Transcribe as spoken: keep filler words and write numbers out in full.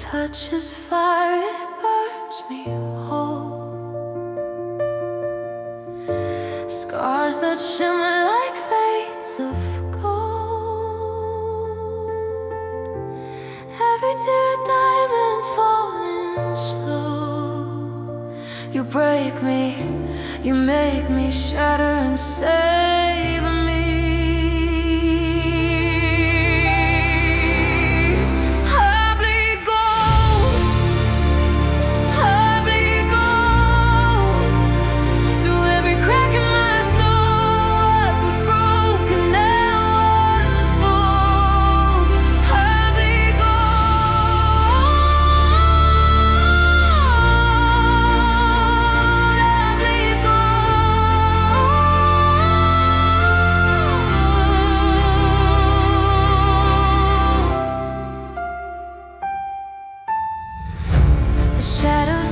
touch is fire, it burns me whole. Scars that shimmer like veins of gold. Every tear a diamond falling slow. You break me, you make me shatter and save me. Shadow